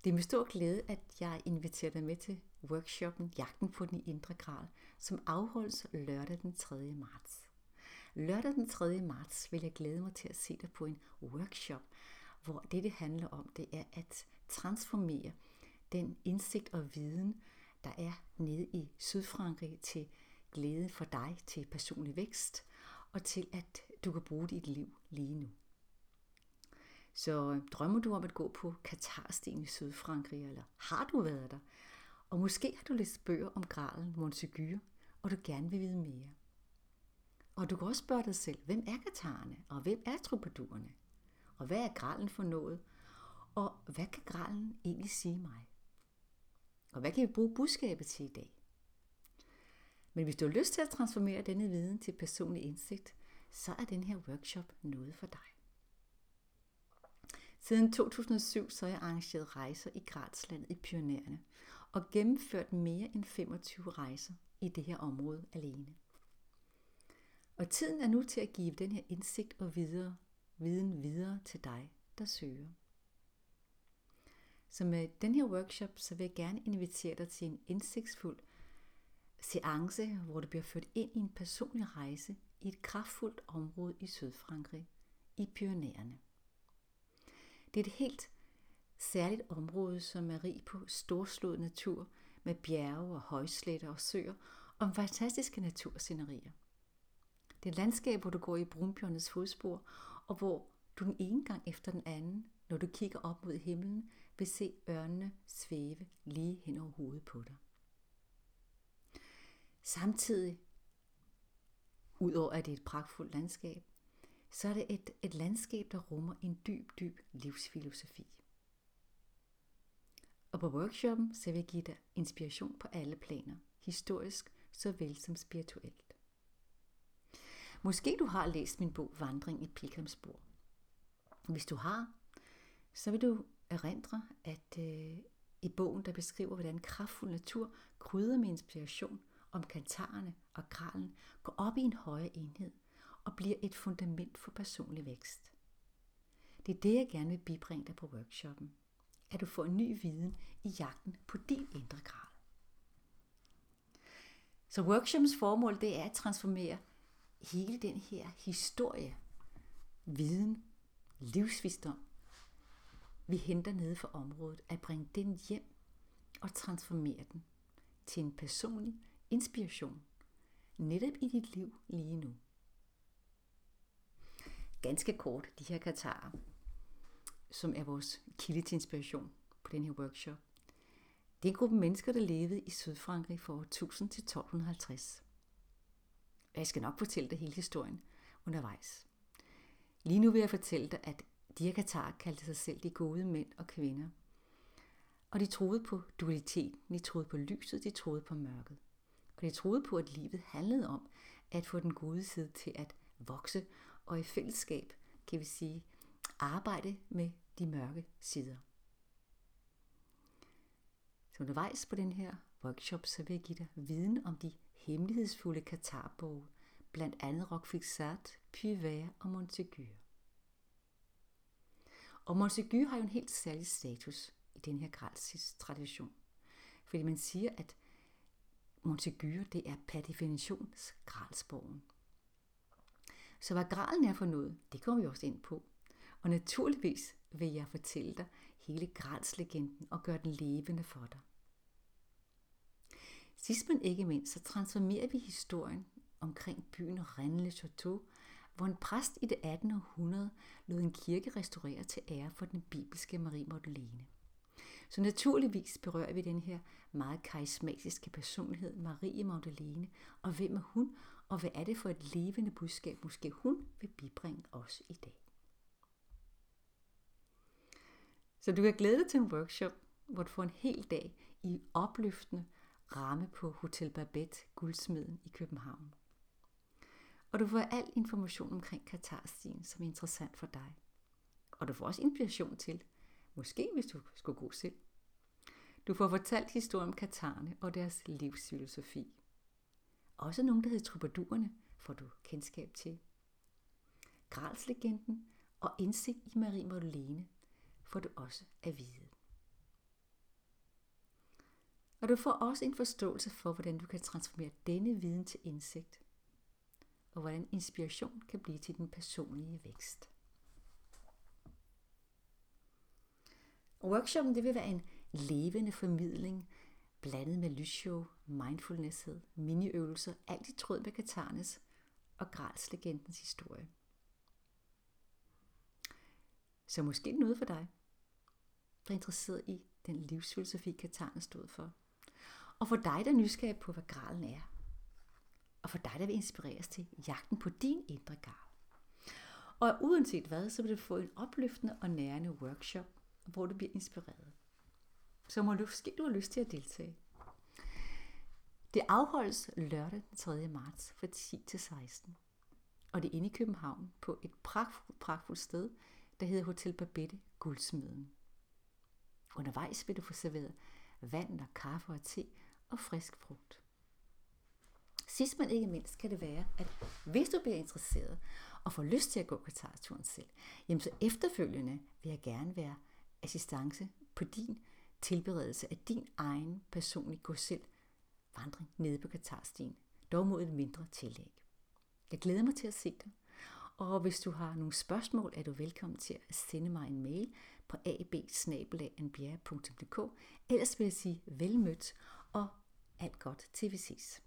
Det er med stor glæde, at jeg inviterer dig med til workshoppen Jagten på den indre gral, som afholdes lørdag den 3. marts. Lørdag den 3. marts vil jeg glæde mig til at se dig på en workshop, hvor det handler om, det er at transformere den indsigt og viden, der er nede i Sydfrankrig til glæde for dig, til personlig vækst og til at du kan bruge dit liv lige nu. Så drømmer du om at gå på Katarstien i Sydfrankrig, eller har du været der? Og måske har du læst bøger om gralen Montségur, og du gerne vil vide mere. Og du kan også spørge dig selv, hvem er katarerne, og hvem er troubadourerne? Og hvad er gralen for noget? Og hvad kan gralen egentlig sige mig? Og hvad kan vi bruge budskabet til i dag? Men hvis du har lyst til at transformere denne viden til personlig indsigt, så er den her workshop noget for dig. Siden 2007 så har jeg arrangeret rejser i Gralslandet i Pyrenæerne og gennemført mere end 25 rejser i det her område alene. Og tiden er nu til at give den her indsigt og viden videre til dig, der søger. Så med den her workshop, så vil jeg gerne invitere dig til en indsigtsfuld seance, hvor du bliver ført ind i en personlig rejse i et kraftfuldt område i Sydfrankrig, i Pyrenæerne. Det er et helt særligt område, som er rig på storslået natur med bjerge og højsletter og søer og fantastiske naturscenerier. Det er et landskab, hvor du går i brunbjørnets fodspor, og hvor du den ene gang efter den anden, når du kigger op mod himlen, vil se ørnene svæve lige hen over hovedet på dig. Samtidig, udover at det er et pragtfuldt landskab, så er det et landskab, der rummer en dyb livsfilosofi. Og på workshoppen så vil jeg give dig inspiration på alle planer, historisk såvel som spirituelt. Måske du har læst min bog Vandring i pilgrimsspor. Hvis du har, så vil du erindre, at i bogen der beskriver, hvordan kraftfuld natur krydder med inspiration om katarerne og gralen går op i en højere enhed og bliver et fundament for personlig vækst. Det er det, jeg gerne vil bibringe dig på workshoppen. At du får en ny viden i jagten på din indre gral. Så workshoppens formål, det er at transformere hele den her historie, viden, livsvisdom, vi henter nede fra området, at bringe den hjem og transformere den til en personlig inspiration, netop i dit liv lige nu. Ganske kort, de her katarer, som er vores kilde til inspiration på den her workshop. Det er en gruppe mennesker, der levede i Sydfrankrig fra år 1000 til 1250. Og jeg skal nok fortælle dig hele historien undervejs. Lige nu vil jeg fortælle dig, at de her katarer kaldte sig selv de gode mænd og kvinder. Og de troede på dualiteten, de troede på lyset, de troede på mørket. Og de troede på, at livet handlede om at få den gode side til at vokse, og i fællesskab, kan vi sige, arbejde med de mørke sider. Så undervejs på den her workshop, så vil jeg give dig viden om de hemmelighedsfulde katarboge, blandt andet Roquefixart, Puy-Vert og Montségur. Og Montségur har jo en helt særlig status i den her gralsis-tradition, fordi man siger, at Montségur, det er per definition gralsborgen. Så hvad gralen er for noget, det kommer vi også ind på. Og naturligvis vil jeg fortælle dig hele gralslegenden og gøre den levende for dig. Sidst men ikke mindst, så transformerer vi historien omkring byen Rennes-le-Château, hvor en præst i det 18. århundrede lod en kirke restaurere til ære for den bibelske Marie Magdalene. Så naturligvis berører vi den her meget karismatiske personlighed, Marie Magdalene, og hvem er hun, og hvad er det for et levende budskab, måske hun vil bibringe os i dag. Så du kan glæde dig til en workshop, hvor du får en hel dag i opløftende ramme på Hotel Babette, guldsmeden i København. Og du får al information omkring Katarstien, som er interessant for dig. Og du får også inspiration til, måske hvis du skulle gå selv. Du får fortalt historien om katarerne og deres livsfilosofi. Også nogen, der hedder troubadourerne, får du kendskab til. Gralslegenden og indsigt i Marie Magdalene får du også at vide. Og du får også en forståelse for, hvordan du kan transformere denne viden til indsigt, og hvordan inspiration kan blive til din personlige vækst. Workshoppen det vil være en levende formidling, blandet med lysshow, mindfulness, miniøvelser, alt i tråd med Katarnes og Gralslegendens historie. Så måske noget for dig, der er interesseret i den livsfilosofi, Katarnes stod for. Og for dig, der er nysgerrig på, hvad Gralen er. Og for dig, der vil inspireres til jagten på din indre Gral. Og uanset hvad, så vil du få en opløftende og nærende workshop, hvor du bliver inspireret. Så måske du har lyst til at deltage. Det afholdes lørdag den 3. marts fra 10 til 16. Og det er inde i København på et pragtfuldt sted, der hedder Hotel Babette Guldsmeden. Undervejs vil du få serveret vand og kaffe og te og frisk frugt. Sidst men ikke mindst kan det være, at hvis du bliver interesseret og får lyst til at gå Katarturen selv, jamen så efterfølgende vil jeg gerne være assistance på din tilberedelse af din egen personlige gå selv vandring nede på Katarstien, dog mod et mindre tillæg. Jeg glæder mig til at se dig, og hvis du har nogle spørgsmål, er du velkommen til at sende mig en mail på ab@anbjerre.dk. Ellers vil jeg sige vel mødt og alt godt til vi ses.